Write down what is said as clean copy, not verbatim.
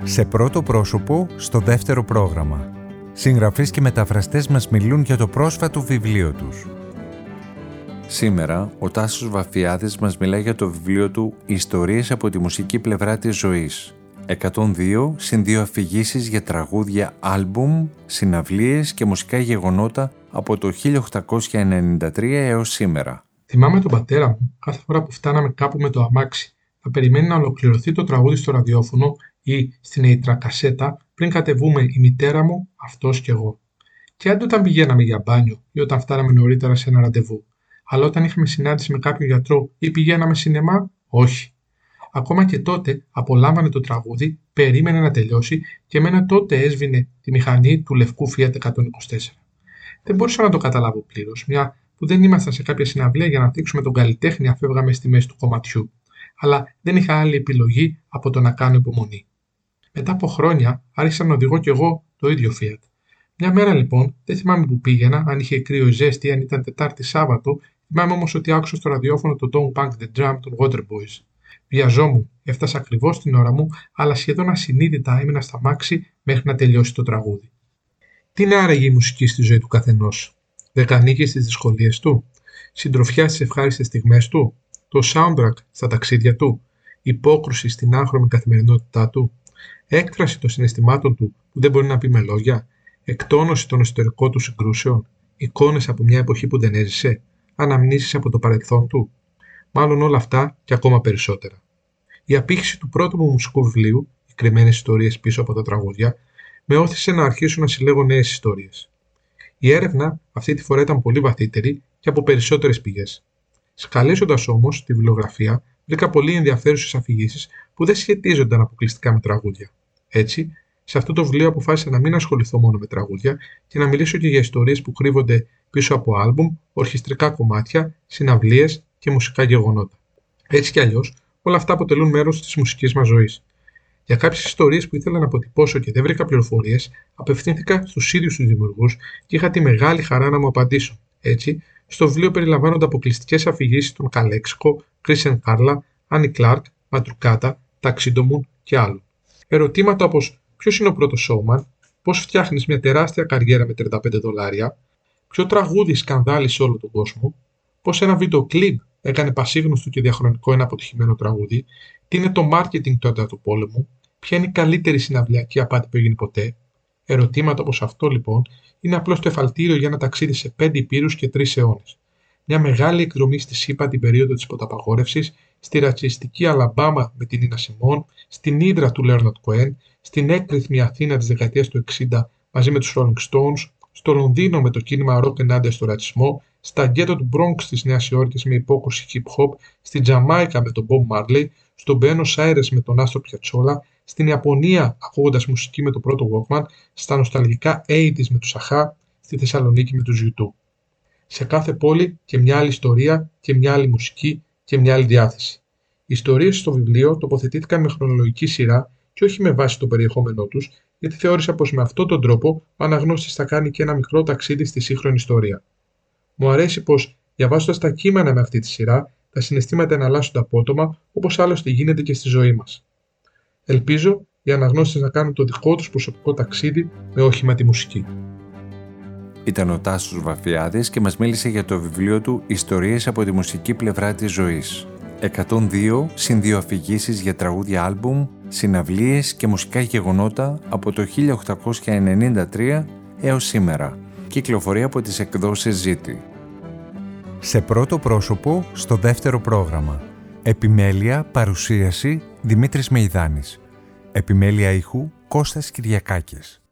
Σε πρώτο πρόσωπο, στο δεύτερο πρόγραμμα. Συγγραφείς και μεταφραστές μας μιλούν για το πρόσφατο βιβλίο τους. Σήμερα, ο Τάσος Βαφιάδης μας μιλάει για το βιβλίο του «Ιστορίες από τη μουσική πλευρά της ζωής». 102 συν 2 αφηγήσεις για τραγούδια, άλμπουμ, συναυλίες και μουσικά γεγονότα από το 1893 έως σήμερα. Θυμάμαι τον πατέρα μου κάθε φορά που φτάναμε κάπου με το αμάξι να περιμένει να ολοκληρωθεί το τραγούδι στο ραδιόφωνο ή στην αιητρακασέτα πριν κατεβούμε η μητέρα μου, αυτός και εγώ. Και άντε όταν πηγαίναμε για μπάνιο ή όταν φτάναμε νωρίτερα σε ένα ραντεβού. Αλλά όταν είχαμε συνάντηση με κάποιον γιατρό ή πηγαίναμε σινεμά, όχι. Ακόμα και τότε απολάμβανε το τραγούδι, περίμενε να τελειώσει και εμένα τότε έσβηνε τη μηχανή του λευκού Fiat 124. Δεν μπορούσα να το καταλάβω πλήρως, μια που δεν ήμασταν σε κάποια συναυλία για να δείξουμε τον καλλιτέχνη αφού έβγαμε στη μέση του κομματιού. Αλλά δεν είχα άλλη επιλογή από το να κάνω υπομονή. Μετά από χρόνια άρχισα να οδηγώ κι εγώ το ίδιο Fiat. Μια μέρα λοιπόν, δεν θυμάμαι που πήγαινα, αν είχε κρύο ή ζέστη, αν ήταν Τετάρτη Σάββατο, θυμάμαι όμως ότι άκουσα στο ραδιόφωνο το Don't Punk the Drum των Waterboys. Βιαζόμουν, έφτασα ακριβώς την ώρα μου, αλλά σχεδόν ασυνείδητα έμεινα στα μάξι μέχρι να τελειώσει το τραγούδι. Τι είναι άραγε η μουσική στη ζωή του καθενός? Δεκανίκη στις δυσκολίες του, συντροφιά στις ευχάριστες στιγμές του, το soundtrack στα ταξίδια του, υπόκρουση στην άχρωμη καθημερινότητά του, έκφραση των συναισθημάτων του που δεν μπορεί να πει με λόγια, εκτόνωση των εσωτερικών του συγκρούσεων, εικόνες από μια εποχή που δεν έζησε, αναμνήσεις από το παρελθόν του. Μάλλον όλα αυτά και ακόμα περισσότερα. Η απήχηση του πρώτου μου μουσικού βιβλίου, οι κρυμμένες ιστορίες πίσω από τα τραγούδια, με όθησε να αρχίσω να συλλέγω νέες ιστορίες. Η έρευνα αυτή τη φορά ήταν πολύ βαθύτερη και από περισσότερες πηγές. Σκαλίζοντας όμως τη βιβλιογραφία, βρήκα πολύ ενδιαφέρουσες αφηγήσεις που δεν σχετίζονταν αποκλειστικά με τραγούδια. Έτσι, σε αυτό το βιβλίο αποφάσισα να μην ασχοληθώ μόνο με τραγούδια και να μιλήσω και για ιστορίες που κρύβονται πίσω από άλμπουμ, ορχιστρικά κομμάτια, συναυλίες και μουσικά γεγονότα. Έτσι κι αλλιώς, όλα αυτά αποτελούν μέρος της μουσικής μας ζωής. Για κάποιες ιστορίες που ήθελα να αποτυπώσω και δεν βρήκα πληροφορίες, απευθύνθηκα στους ίδιους τους δημιουργούς και είχα τη μεγάλη χαρά να μου απαντήσουν. Έτσι, στο βιβλίο περιλαμβάνονται αποκλειστικές αφηγήσεις των Καλέξικο, Κρίσεν Κάρλα, Άνι Κλάρκ, Ματρουκάτα, Ταξίντομουν και άλλων. Ερωτήματα όπως ποιος είναι ο πρώτος showman, πώς φτιάχνεις μια τεράστια καριέρα με $35, ποιο τραγούδι σκανδάλισε όλο τον κόσμο, πώς ένα βίντεο κλιπ έκανε πασίγνωστο και διαχρονικό ένα αποτυχημένο τραγούδι, τι είναι το marketing του έντατου πόλεμου, ποια είναι η καλύτερη συναυλιακή απάτη που έγινε ποτέ. Ερωτήματα όπως αυτό λοιπόν είναι απλώς το εφαλτήριο για ένα ταξίδι σε 5 υπήρους και 3 αιώνες. Μια μεγάλη εκδρομή στη ΣΥΠΑ την περίοδο της ποταπαγόρευσης, στη ρατσιστική Αλαμπάμα με την Νίνα Σιμών, στην ύδρα του Λέοναρντ Κοέν, στην έκρηθμη Αθήνα της δεκαετίας του 60 μαζί με τους Rolling Stones, στο Λονδίνο με το κίνημα ροκ ενάντια στο ρατσισμό, στα γκέτο του Bronx της Νέας Υόρκης με υπόκρουση hip hop, στην Τζαμάικα με τον Bob Marley, στον Buenos Aires με τον Άστρο Πιατσόλα, στην Ιαπωνία ακούγοντας μουσική με το πρώτο Walkman, στα νοσταλγικά 80's με τους Αχά, στη Θεσσαλονίκη με τους U2. Σε κάθε πόλη και μια άλλη ιστορία και μια άλλη μουσική και μια άλλη διάθεση. Οι ιστορίες στο βιβλίο τοποθετήθηκαν με χρονολογική σειρά και όχι με βάση το περιεχόμενό τους, γιατί θεώρησα πως με αυτόν τον τρόπο ο αναγνώστης θα κάνει και ένα μικρό ταξίδι στη σύγχρονη ιστορία. Μου αρέσει πως, διαβάζοντας τα κείμενα με αυτή τη σειρά, τα συναισθήματα εναλλάσσονται απότομα, όπως άλλωστε γίνεται και στη ζωή μας. Ελπίζω οι αναγνώστες να κάνουν το δικό τους προσωπικό ταξίδι με όχημα τη μουσική. Ήταν ο Τάσος Βαφιάδης και μας μίλησε για το βιβλίο του «Ιστορίες από τη μουσική πλευρά της ζωής». 102 συν 2 αφηγήσεις για τραγούδια, άλμπουμ, συναυλίες και μουσικά γεγονότα από το 1893 έως σήμερα. Κυκλοφορεί από τις εκδόσεις Ζήτη. Σε πρώτο πρόσωπο, στο δεύτερο πρόγραμμα. Επιμέλεια, παρουσίαση, Δημήτρης Μεϊδάνης. Επιμέλεια ήχου, Κώστας Κυριακάκης.